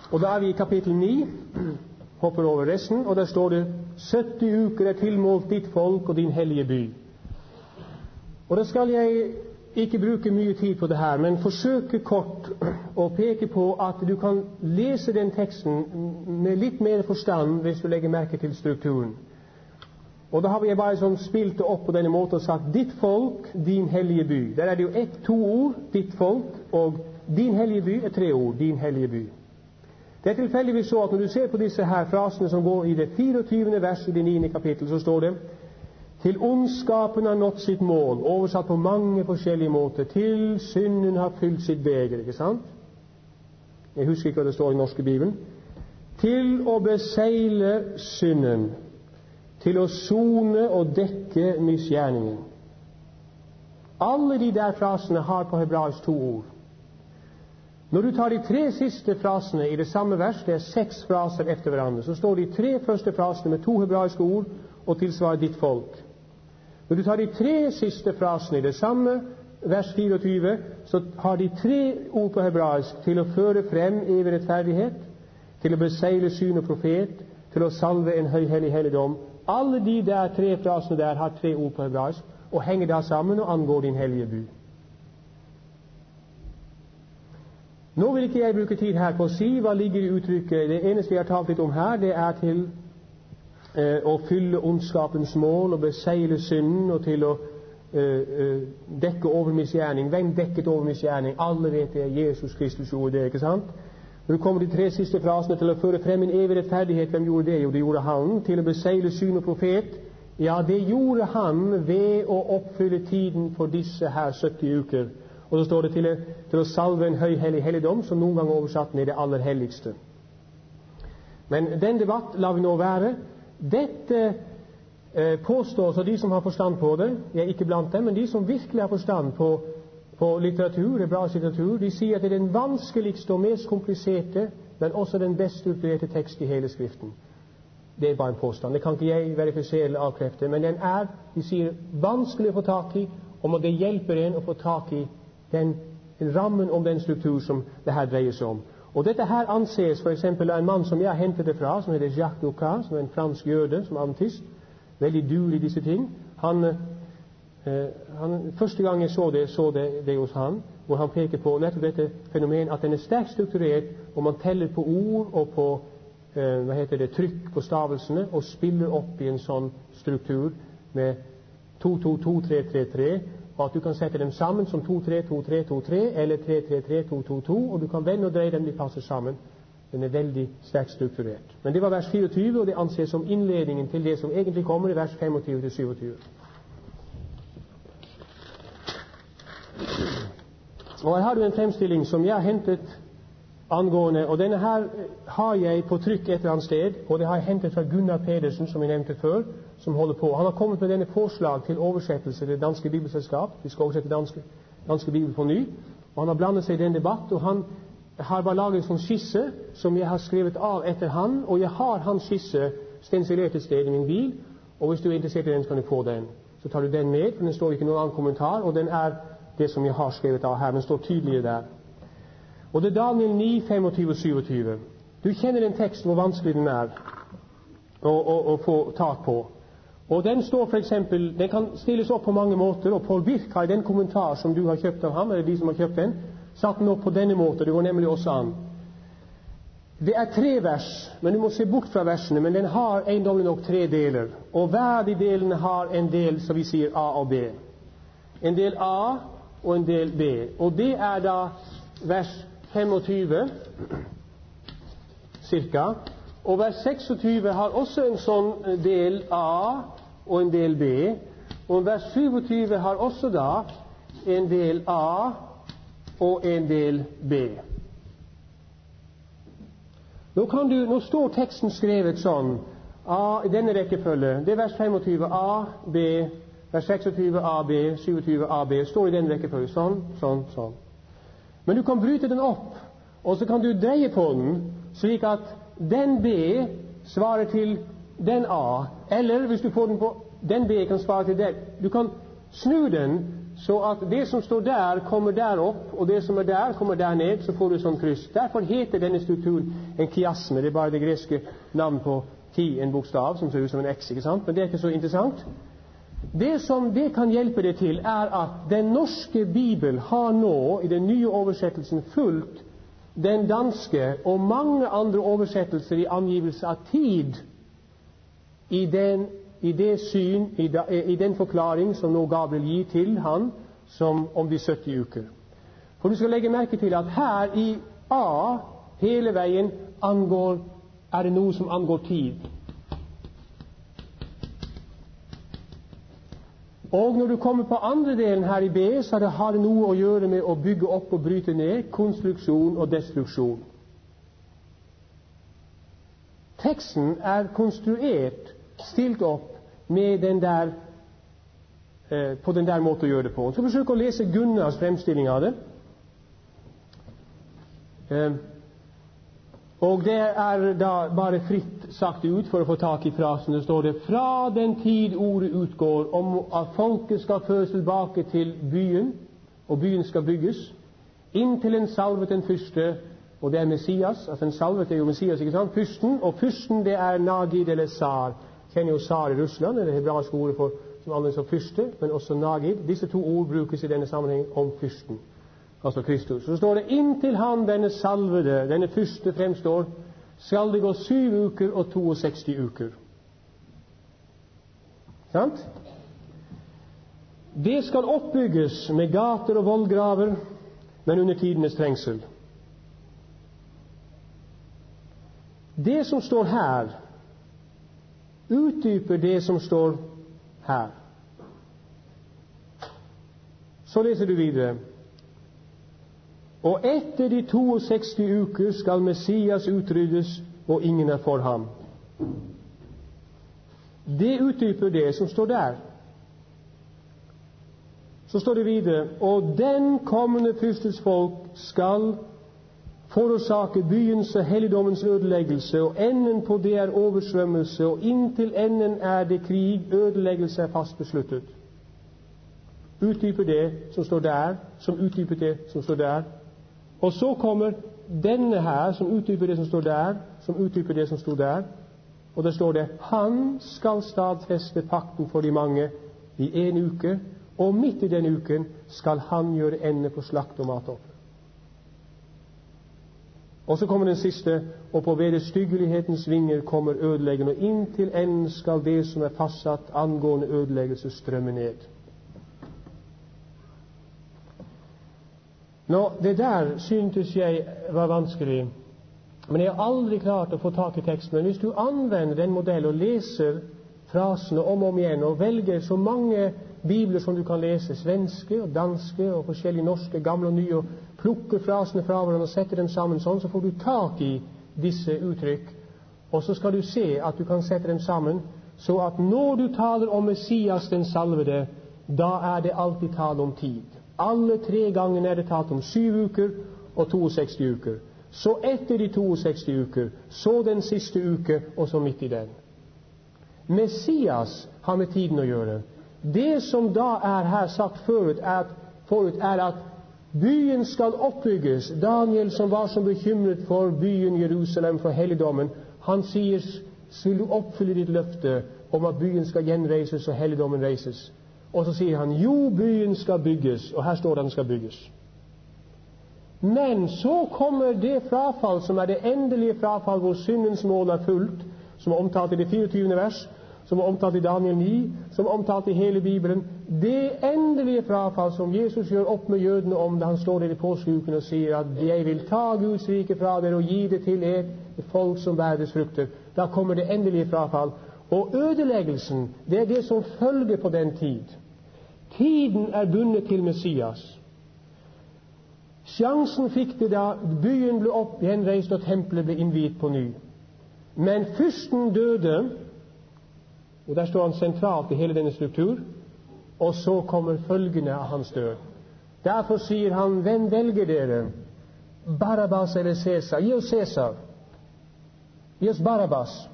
Og da er vi i kapittel 9, hopper over resten, og der står det 70 uker er tilmålt ditt folk og din hellige by. Og da skal jeg ikke bruke mye tid på det her, men forsøke kort å peke på at du kan lese den teksten med litt mer forstand hvis du legger merke til strukturen. Og da har jeg bare sånn spilt det opp på denne måten og sagt ditt folk, din hellige by. Der er det jo to ord, ditt folk, og din hellige by er 3 ord, din hellige by. Det er tilfeldigvis så at når du ser på disse her frasene som går i det 24. vers i det 9. kapittel, så står det til ondskapen har nådd sitt mål, oversatt på mange forskjellige måter, til synden har fylt sitt beger, ikke sant? Jeg husker ikke hva det står i norske Bibelen. Til å besegle synden, til å sone og dekke misgjerningen. Alle de der frasene har på hebraisk 2 ord. Når du tar de 3 siste frasene i det samme vers, det er 6 fraser efter hverandre, så står de 3 første frasene med 2 hebraiske ord og tilsvarer ditt folk. Når du tar de 3 siste frasene i det samme vers 24, så har de 3 ord på hebraisk til å føre frem evig rettferdighet, til å besegle syn og profet, til å salve en høyhellig helligdom. Alle de der 3 frasene der har 3 ord på hebraisk, og henger da sammen og angår din hellige by. Nå vil ikke jeg bruke tid her på å si hva ligger i uttrykket. Det eneste jeg har talt litt om her, det er til å fylle ondskapens mål og besegle synden og til å dekke over misgjerning. Hvem dekket over misgjerning? Alle vet det, Jesus Kristus gjorde det, ikke sant? Når du kommer de 3 siste frasene til å føre frem en evig rettferdighet, hvem gjorde det? Jo, det gjorde han. Til å besegle syn og profet, ja, det gjorde han ved å oppfylle tiden for disse her 70 uker. Og så står det til å salve en høyhellig helligdom, som noen ganger oversatt med det aller helligste. Men den debatt lar vi nå være. Dette påstås av de som har forstand på det, jeg er ikke blant dem, men de som virkelig har forstand på litteratur, hebraisk litteratur, de sier at det er den vanskeligste og mest kompliserte, men også den best strukturerte tekst i hele Skriften. Det er bare en påstand. Det kan ikke jeg verifisere eller avkrefte, men den er, de sier, vanskelig å få tak i, og det hjelper en å få tak i den rammen om den struktur som det her dreier seg om. Og dette her anses for eksempel av en mann som jeg har hentet det fra, som heter Jacques Ducat, som er en fransk jøde, som er adventist, veldig dur i disse ting. Første gang jeg så det hos han, hvor han peker på nettopp dette fenomen at den er sterkt strukturert, og man teller på ord og på trykk på stavelsene, og spiller opp i en sånn struktur med 2-2-2-3-3-3, og at du kan sette dem sammen som 2-3-2-3-2-3 eller 3-3-3-2-2-2, og du kan vende og dreie dem, de passer sammen. Den er veldig sterkt strukturert. Men det var vers 24, og det anses som innledningen til det som egentlig kommer i vers 25-27. Og her har du en fremstilling som jeg har hentet angående, og denne her har jeg på trykk et eller annet sted, og det har jeg hentet fra Gunnar Pedersen, som jeg nevnte før, som holder på. Han har kommet med denne forslag til oversettelse til det danske bibelselskap. Vi skal oversette danske bibel på ny, og han har blandet seg i den debatt, og han har bare laget en sånn skisse som jeg har skrevet av etter han, og jeg har hans skisse stensilert et sted i min bil, og hvis du er interessert i den, så kan du få den. Så tar du den med, for den står ikke noen annen kommentar, og den er det som jeg har skrevet av her, den står tydeligere der. Og det er Daniel 9, 25 og 27. Du kjenner den teksten, hvor vanskelig den er å få tak på. Og den står for eksempel, den kan stilles opp på mange måter, og Paul Birk har i den kommentar som du har kjøpt av ham, eller de som har kjøpt den, satt den opp på denne måten. Det går nemlig også an. Det er 3 vers, men du må se bort fra versene, men den har eiendommelig nok 3 deler, og hver de delene har en del, som vi sier, A og B. En del A og en del B, og det er da vers 25 cirka, og vers 26 har også en sånn del A og en del B, og vers 27 har også da en del A og en del B. Nå står teksten skrevet sånn, A, i denne rekkefølge, det er vers 25 A, B, vers 26 A, B, 27 A, B, står i denne rekkefølge, sånn, sånn, sånn. Men du kan bryte den opp, og så kan du dreie på den, slik at den B svarer til den A, eller hvis du får den på, den B kan svare til den. Du kan snu den, så at det som står der kommer der opp, og det som der kommer der ned, så får du sånn kryss. Derfor heter denne strukturen en kiasme. Det er bare det greske navn på en bokstav som ser ut som en X, ikke sant? Men det er ikke så interessant. Det som det kan hjelpe deg til, er at den norske Bibel har nå i den nye oversettelsen fulgt den danske og mange andre oversettelser i angivelse av tid i det syn, i den forklaring som nå Gabriel gir til han som om de 70 uker. For du skal legge merke til at her i A hele veien er det noe som angår tid. Og når du kommer på andre delen her i B, så har det noe å gjøre med å bygge opp og bryte ned, konstruksjon og destruksjon. Teksten er konstruert, stilt opp med på den der måten å gjøre det på. Så forsøk å lese Gunnars fremstilling av det. Og det er da bare fritt sagt ut for å få tak i frasen. Det står det: fra den tid ordet utgår om at folket skal føres tilbake til byen, og byen skal bygges, inntil en salvet den fyrste, og det er Messias. Altså en salvet er jo Messias, ikke sant? Fyrsten, og fyrsten det er Nagid eller Tsar. Kjenner jo Tsar i Russland, det er det hebraiske ordet som anvendes som fyrste, men også Nagid. Disse to ord brukes i denne sammenheng om fyrsten, altså Kristus. Så står det: inntil han, denne salvede, denne fyrste fremstår, skal det gå 7 uker og 62 uker. Sant? Det skal oppbygges med gater og vollgraver, men under tidenes trengsel. Det som står her, utdyper det som står her. Så leser du videre: og etter de 62 uker skal Messias utryddes, og ingen er for ham. Det utdyper det som står der. Så står det videre: og den kommende fyrstes folk skal forårsake byens og helligdommens ødeleggelse, og enden på det er oversvømmelse, og inntil enden er det krig, ødeleggelse er fast besluttet. Utdyper det som står der, som utdyper det som står der. Og så kommer denne her, som utdyper det som står der, som utdyper det som står der. Og der står det: han skal stadfeste pakten for de mange i 1 uke, og midt i den uken skal han gjøre ende på slakt og matoffer. Og så kommer den siste: og på vederstyggelighetens vinger kommer ødeleggen, og inntil enden skal det som er fastsatt angående ødeleggelse strømme ned. Nå, det der syntes jeg var vanskelig, men jeg har aldri klart å få tak i teksten. Men hvis du anvender den modellen og leser frasene om og om igjen, og velger så mange bibler som du kan lese, svenske og danske og forskjellige norske, gamle og nye, og plukker frasene fra hverandre og setter dem sammen sånn, så får du tak i disse uttrykk, og så skal du se at du kan sette dem sammen, så at når du taler om Messias den salvede, da er det alltid tale om tid. Alle 3 gangene er det talt om 7 uker og 62 uker. Så etter de 62 uker, så den siste uke, og så midt i den. Messias har med tiden å gjøre. Det som da er her sagt forut er at byen skal oppbygges. Daniel, som var så bekymret for byen Jerusalem, for helligdommen, han sier: vil du oppfylle ditt løfte om at byen skal gjenreises og helligdommen reises? Og så sier han: jo, byen skal bygges. Og her står det den skal bygges. Men så kommer det frafall som er det endelige frafall, hvor syndens mål er fullt, som er omtalt i det 24. vers, som er omtalt i Daniel 9, som er omtalt i hele Bibelen. Det endelige frafall som Jesus gjør opp med jødene om da han står der i påskeuken og sier at jeg vil ta Guds rike fra dere og gi det til et folk som bærer dets frukter. Da kommer det endelige frafall. Og ødeleggelsen, det er det som følger på den tid. Tiden er bundet til Messias. Sjansen fikk det da byen ble opp gjenreist og tempelet ble innviet på ny. Men fyrsten døde, og der står han sentralt i hele denne struktur, og så kommer følgene av hans død. Derfor sier han: hvem velger dere? Barabbas eller Cæsar? Gi oss Cæsar. Gi oss Barabbas.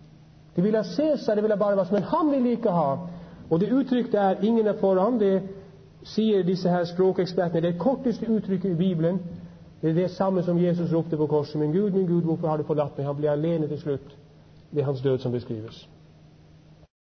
De vil ha Cæsar, de vil ha Barabbas, men han vil ikke ha. Og det uttrykket er ingen er for ham. Det sier disse her språkekspertene, det korteste uttrykket i Bibelen, det er det samme som Jesus ropte på korset. Min Gud, hvorfor har du forlatt meg? Han blir alene til slutt. Det er hans død som beskrives.